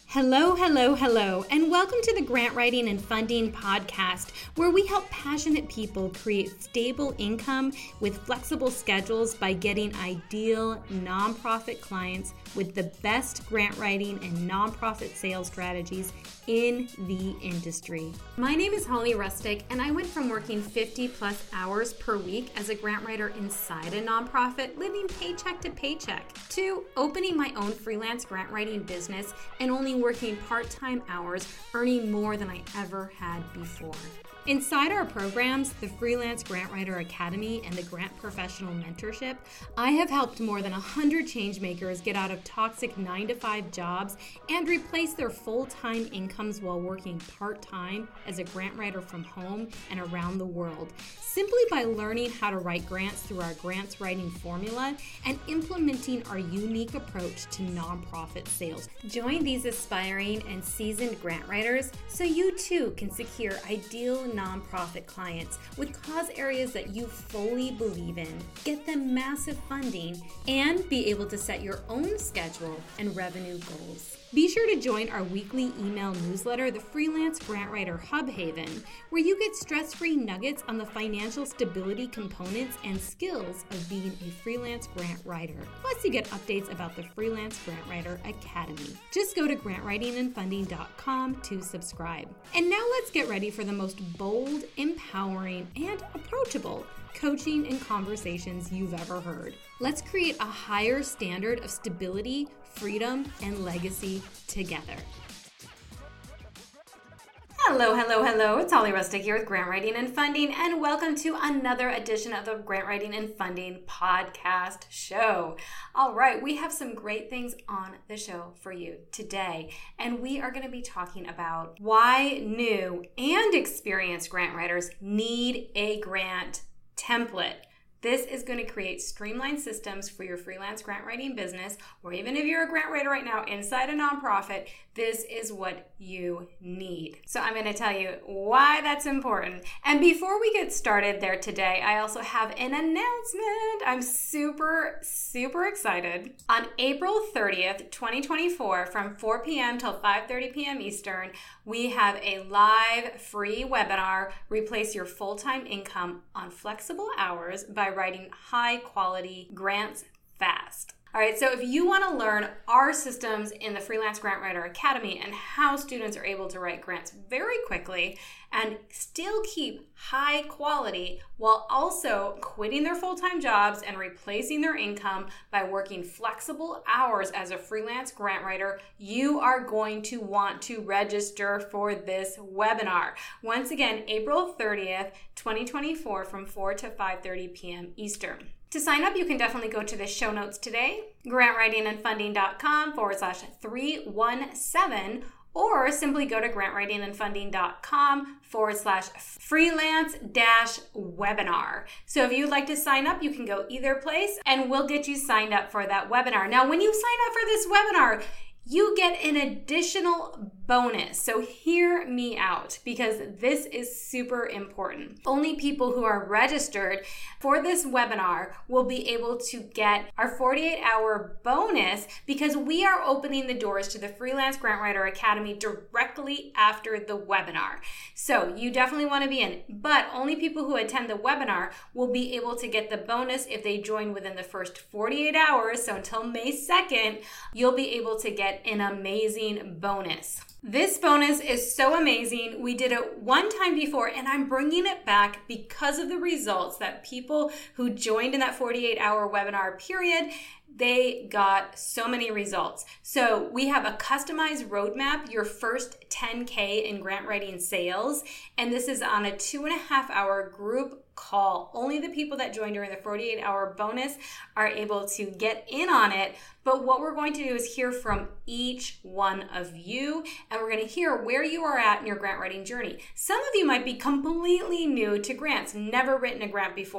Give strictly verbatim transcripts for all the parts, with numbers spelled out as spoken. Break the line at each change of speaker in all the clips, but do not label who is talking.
Hello, hello, hello, and welcome to the Grant Writing and Funding Podcast, where we help passionate people create stable income with flexible schedules by getting ideal nonprofit clients with the best grant writing and nonprofit sales strategies in the industry. My name is Holly Rustick, and I went from working fifty plus hours per week as a grant writer inside a nonprofit, living paycheck to paycheck, to opening my own freelance grant writing business and only working part-time hours, earning more than I ever had before. Inside our programs, the Freelance Grant Writer Academy and the Grant Professional Mentorship, I have helped more than one hundred changemakers get out of toxic nine to five jobs and replace their full-time incomes while working part-time as a grant writer from home and around the world, simply by learning how to write grants through our grants writing formula and implementing our unique approach to nonprofit sales. Join these aspiring and seasoned grant writers so you too can secure ideal nonprofit clients with cause areas that you fully believe in, get them massive funding, and be able to set your own schedule and revenue goals. Be sure to join our weekly email newsletter, the Freelance Grant Writer Hub Haven, where you get stress-free nuggets on the financial stability components and skills of being a freelance grant writer. Plus, you get updates about the Freelance Grant Writer Academy. Just go to grant writing and funding dot com to subscribe. And now let's get ready for the most bold, empowering, and approachable coaching and conversations you've ever heard. Let's create a higher standard of stability, freedom, and legacy together. Hello, hello, hello. It's Holly Rustick here with Grant Writing and Funding, and welcome to another edition of the Grant Writing and Funding podcast show. All right, we have some great things on the show for you today, and we are going to be talking about why new and experienced grant writers need a grant template. This is going to create streamlined systems for your freelance grant writing business, or even if you're a grant writer right now inside a nonprofit, this is what you need. So I'm going to tell you why that's important. And before we get started there today, I also have an announcement. I'm super, super excited. On April thirtieth, twenty twenty-four, from four p.m. till five thirty p.m. Eastern, we have a live free webinar, Replace Your Full-Time Income on Flexible Hours by Writing High Quality Grants Fast. All right, so if you want to learn our systems in the Freelance Grant Writer Academy and how students are able to write grants very quickly and still keep high quality while also quitting their full-time jobs and replacing their income by working flexible hours as a freelance grant writer, you are going to want to register for this webinar. Once again, April thirtieth, twenty twenty-four, from four to five thirty p.m. Eastern. To sign up, you can definitely go to the show notes today, grant writing and funding dot com forward slash three one seven, or simply go to grant writing and funding dot com forward slash freelance dash webinar. So if you'd like to sign up, you can go either place and we'll get you signed up for that webinar. Now, when you sign up for this webinar, you get an additional bonus. So hear me out, because this is super important. Only people who are registered for this webinar will be able to get our forty-eight hour bonus, because we are opening the doors to the Freelance Grant Writer Academy directly after the webinar. So you definitely want to be in, but only people who attend the webinar will be able to get the bonus if they join within the first forty-eight hours. So until May second, you'll be able to get an amazing bonus. This bonus is so amazing. We did it one time before, and I'm bringing it back because of the results that people who joined in that forty-eight hour webinar period, they got so many results. So we have a customized roadmap, your first ten K in grant writing sales, and this is on a two and a half hour group call. Only the people that joined during the forty-eight hour bonus are able to get in on it. But what we're going to do is hear from each one of you, and we're going to hear where you are at in your grant writing journey. Some of you might be completely new to grants, never written a grant before.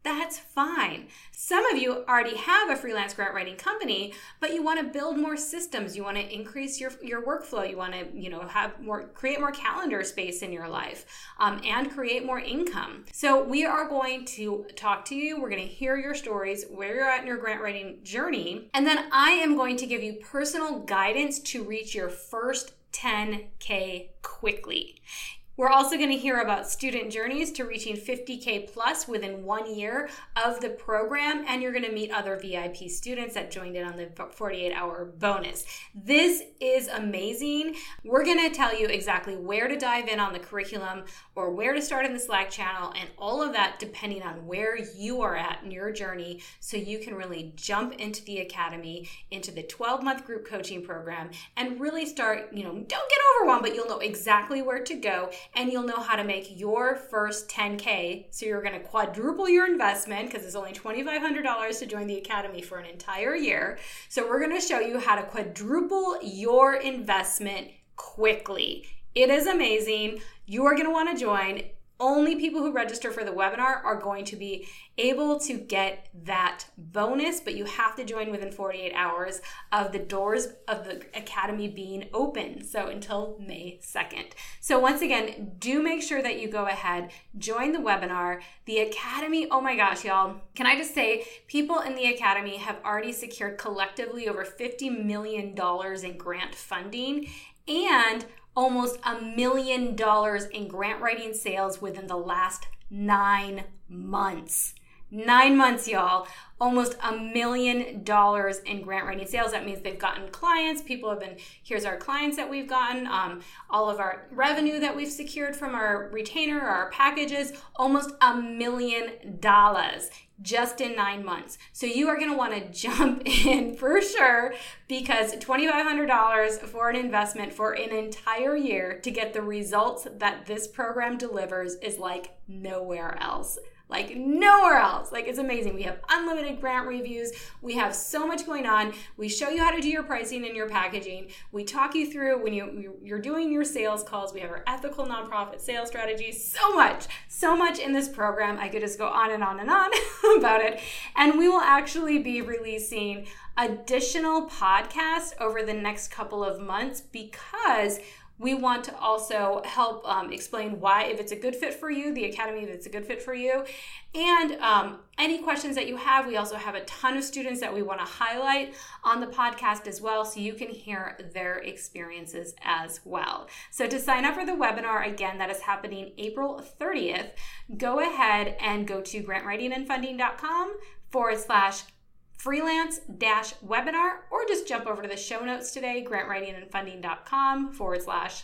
That's fine. Some of you already have a freelance grant writing company, but you want to build more systems. You want to increase your, your workflow. You want to, you know, have more, create more calendar space in your life, um, and create more income. So we are going to talk to you. We're going to hear your stories, where you're at in your grant writing journey. And then I am going to give you personal guidance to reach your first ten K quickly. We're also going to hear about student journeys to reaching fifty K plus within one year of the program, and you're going to meet other V I P students that joined in on the forty-eight hour bonus. This is amazing. We're going to tell you exactly where to dive in on the curriculum or where to start in the Slack channel and all of that depending on where you are at in your journey, so you can really jump into the academy, into the twelve month group coaching program, and really start, you know, don't get overwhelmed, but you'll know exactly where to go. And you'll know how to make your first ten K. So you're going to quadruple your investment, because it's only twenty-five hundred dollars to join the academy for an entire year. So we're going to show you how to quadruple your investment quickly. It is amazing. You are going to want to join. Only people who register for the webinar are going to be able to get that bonus, but you have to join within forty-eight hours of the doors of the academy being open. So until May second. So once again, do make sure that you go ahead, join the webinar. The academy, oh my gosh, y'all. Can I just say, people in the academy have already secured collectively over fifty million dollars in grant funding and almost a million dollars in grant writing sales within the last nine months. Nine months, y'all. Almost a million dollars in grant writing sales. That means they've gotten clients. People have been, here's our clients that we've gotten, um, all of our revenue that we've secured from our retainer, our packages, almost a million dollars just in nine months. So you are going to want to jump in for sure, because twenty-five hundred dollars for an investment for an entire year to get the results that this program delivers is like nowhere else. Like nowhere else. Like, it's amazing. We have unlimited grant reviews. We have so much going on. We show you how to do your pricing and your packaging. We talk you through when you, you're doing your sales calls. We have our ethical nonprofit sales strategies. So much, so much in this program. I could just go on and on and on about it. And we will actually be releasing additional podcasts over the next couple of months, because we want to also help um, explain why, if it's a good fit for you, the academy, if it's a good fit for you, and um, any questions that you have. We also have a ton of students that we want to highlight on the podcast as well, so you can hear their experiences as well. So to sign up for the webinar, again, that is happening April thirtieth, go ahead and go to grantwritingandfunding.com forward slash freelance dash webinar, or just jump over to the show notes today, grantwritingandfunding.com forward slash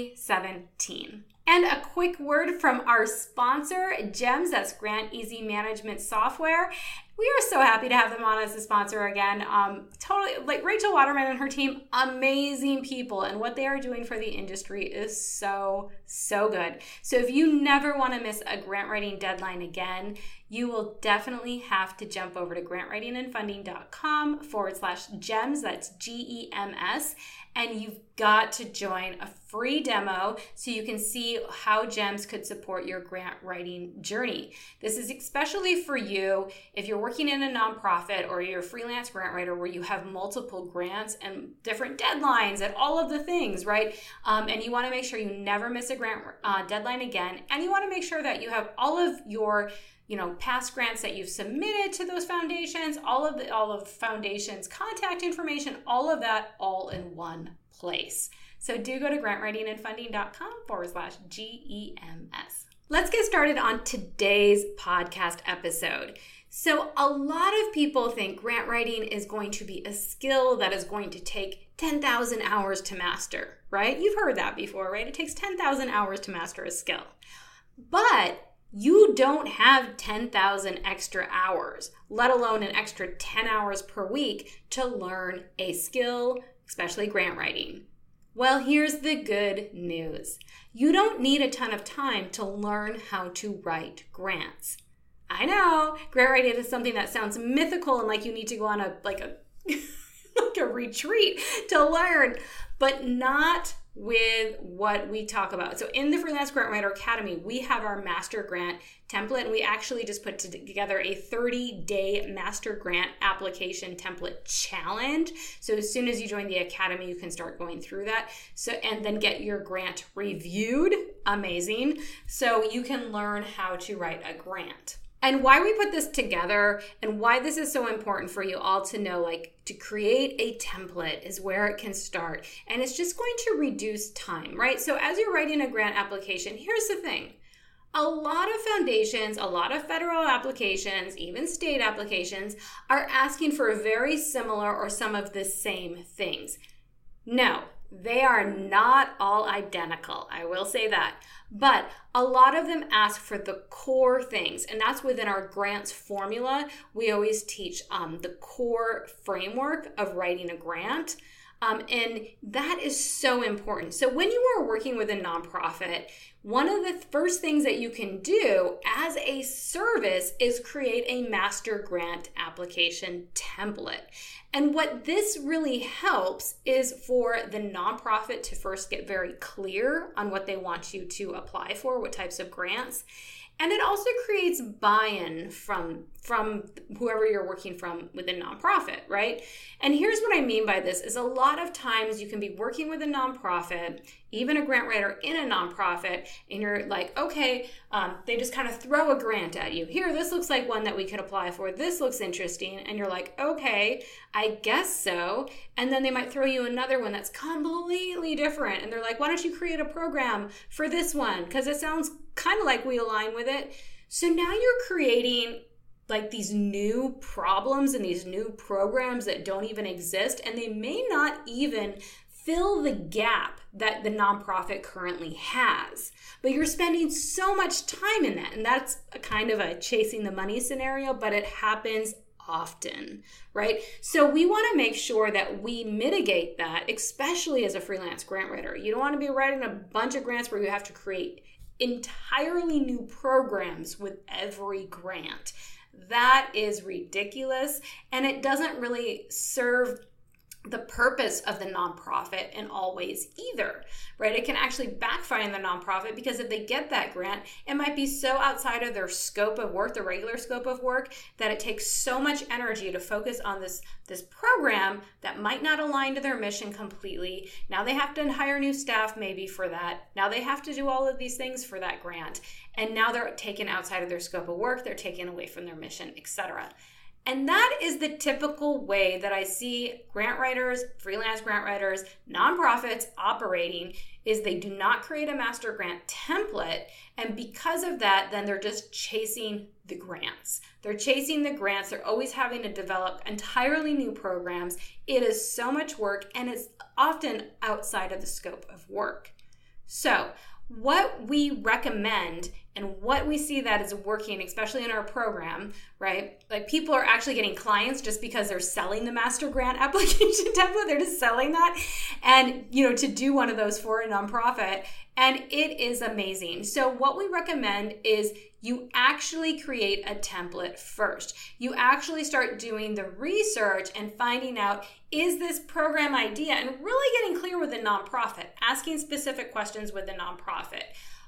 317. And a quick word from our sponsor, GEMS, that's Grant Easy Management Software. We are so happy to have them on as a sponsor again. Um, totally, like Rachel Waterman and her team, amazing people, and what they are doing for the industry is so, so good. So if you never want to miss a grant writing deadline again, you will definitely have to jump over to grantwritingandfunding.com forward slash GEMS, that's G E M S, and you've got to join a free demo so you can see how GEMS could support your grant writing journey. This is especially for you if you're working in a nonprofit or you're a freelance grant writer where you have multiple grants and different deadlines and all of the things, right? Um, and you want to make sure you never miss a grant uh, deadline again, and you want to make sure that you have all of your you know, past grants that you've submitted to those foundations, all of the, all of foundations, contact information, all of that, all in one place. So do go to grantwritingandfunding.com forward slash G E M S. Let's get started on today's podcast episode. So a lot of people think grant writing is going to be a skill that is going to take ten thousand hours to master, right? You've heard that before, right? It takes ten thousand hours to master a skill. But you don't have ten thousand extra hours, let alone an extra ten hours per week to learn a skill, especially grant writing. Well, here's the good news. You don't need a ton of time to learn how to write grants. I know, grant writing is something that sounds mythical and like you need to go on a like a like a retreat to learn, but not with what we talk about. So in the Freelance Grant Writer Academy, we have our master grant template, and we actually just put together a thirty-day master grant application template challenge. So as soon as you join the academy, you can start going through that. So and then get your grant reviewed. Amazing. So you can learn how to write a grant. And why we put this together and why this is so important for you all to know, like, to create a template is where it can start. And it's just going to reduce time, right? So as you're writing a grant application, here's the thing. A lot of foundations, a lot of federal applications, even state applications are asking for very similar or some of the same things. No, they are not all identical. I will say that. But a lot of them ask for the core things, and that's within our grants formula. We always teach um, the core framework of writing a grant. Um, and that is so important. So when you are working with a nonprofit, one of the first things that you can do as a service is create a master grant application template. And what this really helps is for the nonprofit to first get very clear on what they want you to apply for, what types of grants. And it also creates buy-in from, from whoever you're working from within nonprofit, right? And here's what I mean by this is a lot of times you can be working with a nonprofit, even a grant writer in a nonprofit, and you're like, okay, um, they just kind of throw a grant at you. Here, this looks like one that we could apply for. This looks interesting. And you're like, okay, I guess so. And then they might throw you another one that's completely different. And they're like, why don't you create a program for this one? Because it sounds kind of like we align with it. So now you're creating like these new problems and these new programs that don't even exist, and they may not even fill the gap that the nonprofit currently has. But you're spending so much time in that, and that's a kind of a chasing the money scenario, but it happens often, right? So we want to make sure that we mitigate that, especially as a freelance grant writer. You don't want to be writing a bunch of grants where you have to create entirely new programs with every grant. That is ridiculous, and it doesn't really serve the purpose of the nonprofit in all ways either, right? It can actually backfire in the nonprofit because if they get that grant, it might be so outside of their scope of work, the regular scope of work, that it takes so much energy to focus on this, this program that might not align to their mission completely. Now they have to hire new staff maybe for that. Now they have to do all of these things for that grant. And now they're taken outside of their scope of work, they're taken away from their mission, et cetera. And that is the typical way that I see grant writers, freelance grant writers, nonprofits operating, is they do not create a master grant template. And because of that, then they're just chasing the grants. They're chasing the grants. They're always having to develop entirely new programs. It is so much work, and it's often outside of the scope of work. So what we recommend and what we see that is working, especially in our program, right? Like people are actually getting clients just because they're selling the master grant application template. They're just selling that and, you know, to do one of those for a nonprofit. And it is amazing. So what we recommend is you actually create a template first. You actually start doing the research and finding out, is this program idea? And really getting clear with the nonprofit, asking specific questions with the nonprofit.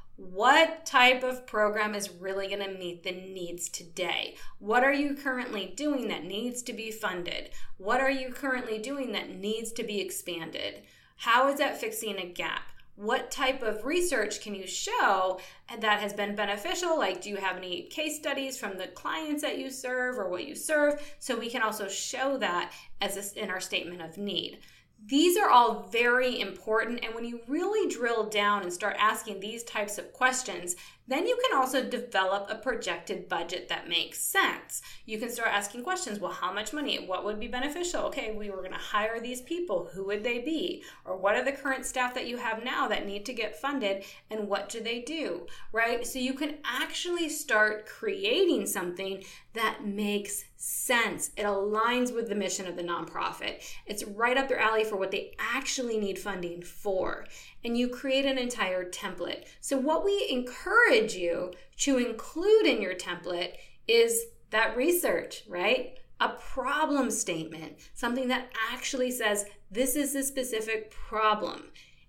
What type of program is really going to meet the needs today? What are you currently doing that needs to be funded? What are you currently doing that needs to be expanded? How is that fixing a gap? What type of research can you show that has been beneficial? Like, do you have any case studies from the clients that you serve or what you serve? So we can also show that as a, in our statement of need. These are all very important, and when you really drill down and start asking these types of questions, then you can also develop a projected budget that makes sense. You can start asking questions, well, how much money? What would be beneficial? Okay, we were going to hire these people. Who would they be? Or what are the current staff that you have now that need to get funded, and what do they do, right? So you can actually start creating something that makes sense. It aligns with the mission of the nonprofit. It's right up their alley for what they actually need funding for. And you create an entire template. So what we encourage you to include in your template is that research, right? A problem statement, something that actually says, this is the specific problem.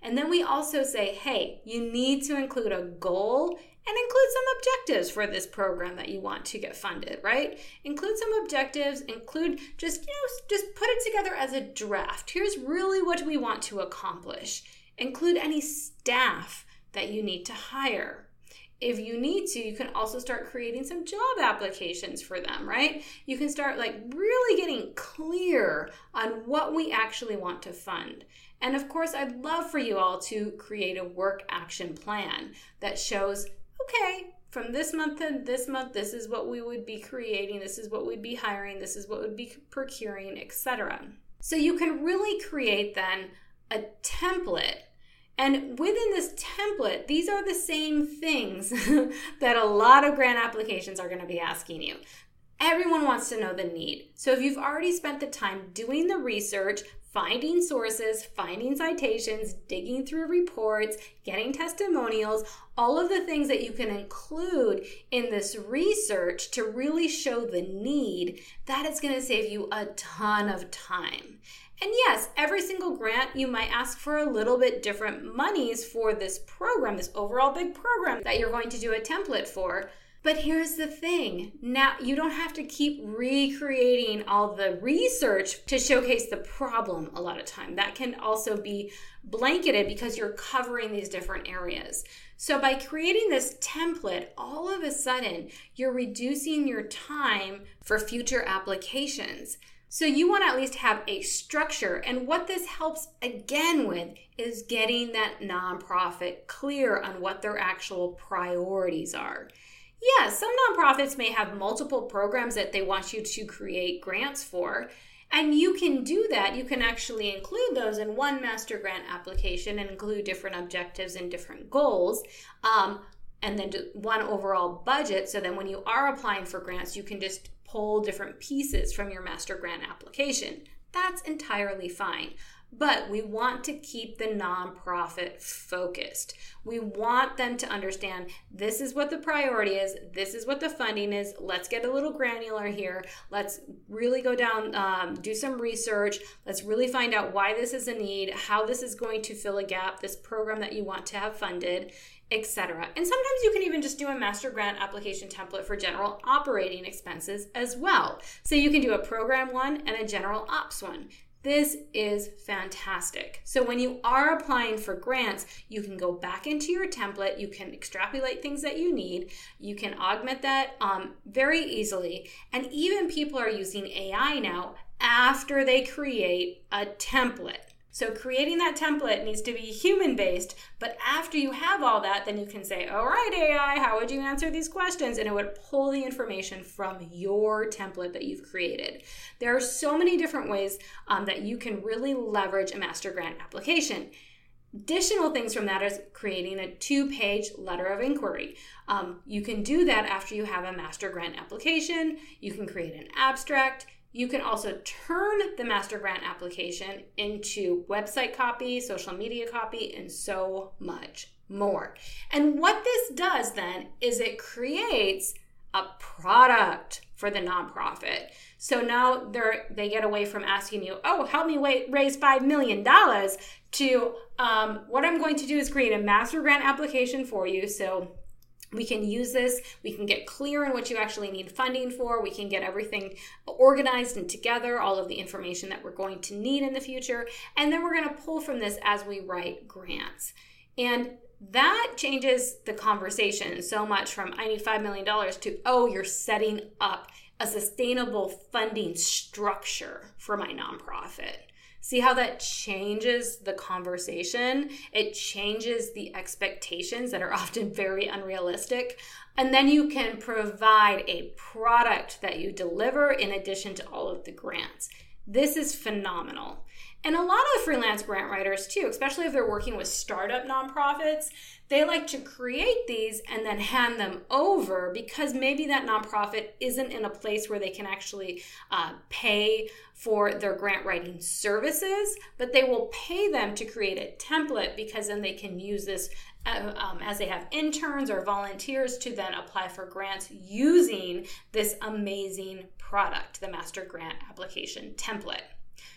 And then we also say, hey, you need to include a goal and include some objectives for this program that you want to get funded, right? Include some objectives, include just, you know, just put it together as a draft. Here's really what we want to accomplish. Include any staff that you need to hire. If you need to, you can also start creating some job applications for them, right? You can start like really getting clear on what we actually want to fund. And of course, I'd love for you all to create a work action plan that shows, okay, from this month to this month, this is what we would be creating, this is what we'd be hiring, this is what would be procuring, et cetera. So you can really create then a template. And within this template, these are the same things that a lot of grant applications are going to be asking you. Everyone wants to know the need. So if you've already spent the time doing the research, finding sources, finding citations, digging through reports, getting testimonials, all of the things that you can include in this research to really show the need, that is going to save you a ton of time. And yes, every single grant, you might ask for a little bit different monies for this program, this overall big program that you're going to do a template for. But here's the thing, now you don't have to keep recreating all the research to showcase the problem a lot of time. That can also be blanketed because you're covering these different areas. So by creating this template, all of a sudden, you're reducing your time for future applications. So you want to at least have a structure. And what this helps again with is getting that nonprofit clear on what their actual priorities are. Yeah, some nonprofits may have multiple programs that they want you to create grants for, and you can do that. You can actually include those in one master grant application and include different objectives and different goals, um, and then do one overall budget. So then when you are applying for grants, you can just pull different pieces from your master grant application. That's entirely fine. But we want to keep the nonprofit focused. We want them to understand this is what the priority is, this is what the funding is. Let's get a little granular here. Let's really go down, um, do some research. Let's really find out why this is a need, how this is going to fill a gap, this program that you want to have funded, et cetera. And sometimes you can even just do a master grant application template for general operating expenses as well. So you can do a program one and a general ops one. This is fantastic. So when you are applying for grants, you can go back into your template, you can extrapolate things that you need, you can augment that um, very easily, and even people are using A I now after they create a template. So creating that template needs to be human-based, but after you have all that, then you can say, all right, A I, how would you answer these questions? And it would pull the information from your template that you've created. There are so many different ways um, that you can really leverage a master grant application. Additional things from that is creating a two-page letter of inquiry. Um, you can do that after you have a master grant application. You can create an abstract. You can also turn the master grant application into website copy, social media copy, and so much more. And what this does then is it creates a product for the nonprofit. So now they're, they get away from asking you, oh, help me wait, raise five million dollars to um, what I'm going to do is create a master grant application for you. So we can use this, we can get clear on what you actually need funding for, we can get everything organized and together, all of the information that we're going to need in the future, and then we're going to pull from this as we write grants. And that changes the conversation so much from I need five million dollars to, oh, you're setting up a sustainable funding structure for my nonprofit. See how that changes the conversation? It changes the expectations that are often very unrealistic. And then you can provide a product that you deliver in addition to all of the grants. This is phenomenal. And a lot of freelance grant writers too, especially if they're working with startup nonprofits, they like to create these and then hand them over because maybe that nonprofit isn't in a place where they can actually uh, pay for their grant writing services, but they will pay them to create a template because then they can use this uh, um, as they have interns or volunteers to then apply for grants using this amazing product, the master grant application template.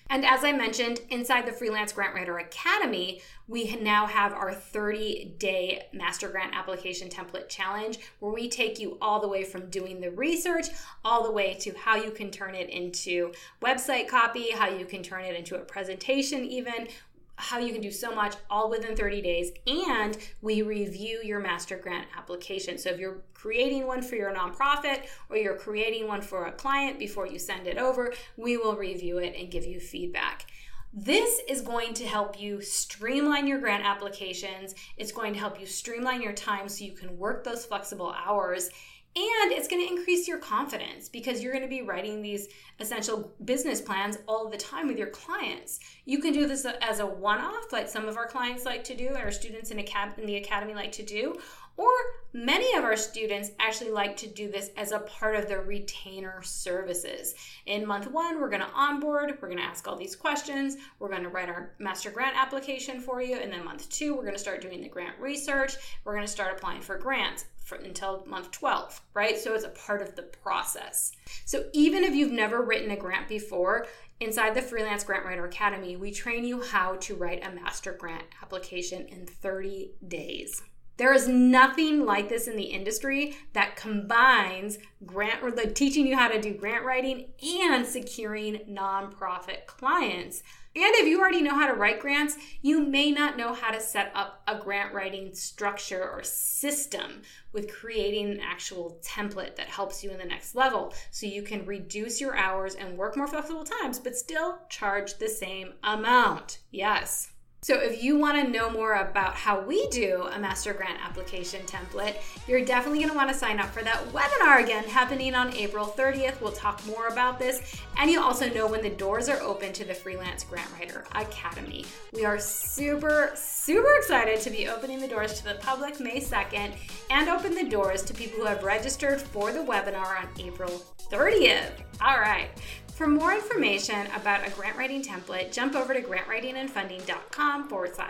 And as I mentioned, inside the Freelance Grant Writer Academy, we now have our thirty-day Master Grant Application Template Challenge, where we take you all the way from doing the research, all the way to how you can turn it into website copy, how you can turn it into a presentation even, how you can do so much all within thirty days, and we review your master grant application. So if you're creating one for your nonprofit or you're creating one for a client, before you send it over, we will review it and give you feedback. This is going to help you streamline your grant applications. It's going to help you streamline your time so you can work those flexible hours. And it's going to increase your confidence because you're going to be writing these essential business plans all the time with your clients. You can do this as a one-off, like some of our clients like to do, our students in, acad- in the academy like to do, or many of our students actually like to do this as a part of their retainer services. In month one, we're going to onboard, we're going to ask all these questions, we're going to write our master grant application for you, and then month two, we're going to start doing the grant research, we're going to start applying for grants. For, until month twelve, right? So it's a part of the process. So even if you've never written a grant before, inside the Freelance Grant Writer Academy, we train you how to write a master grant application in thirty days. There is nothing like this in the industry that combines grant or the teaching you how to do grant writing and securing nonprofit clients. And if you already know how to write grants, you may not know how to set up a grant writing structure or system with creating an actual template that helps you in the next level so you can reduce your hours and work more flexible times, but still charge the same amount. Yes. So if you want to know more about how we do a master grant application template, you're definitely going to want to sign up for that webinar again, happening on April thirtieth. We'll talk more about this. And you also know when the doors are open to the Freelance Grant Writer Academy. We are super, super excited to be opening the doors to the public May second and open the doors to people who have registered for the webinar on April thirtieth. All right. For more information about a grant writing template, jump over to grantwritingandfunding.com forward slash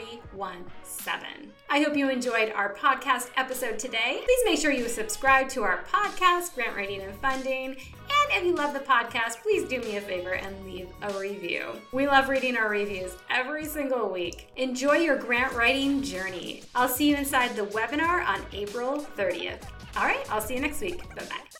317. I hope you enjoyed our podcast episode today. Please make sure you subscribe to our podcast, Grant Writing and Funding. And if you love the podcast, please do me a favor and leave a review. We love reading our reviews every single week. Enjoy your grant writing journey. I'll see you inside the webinar on April thirtieth. All right, I'll see you next week. Bye-bye.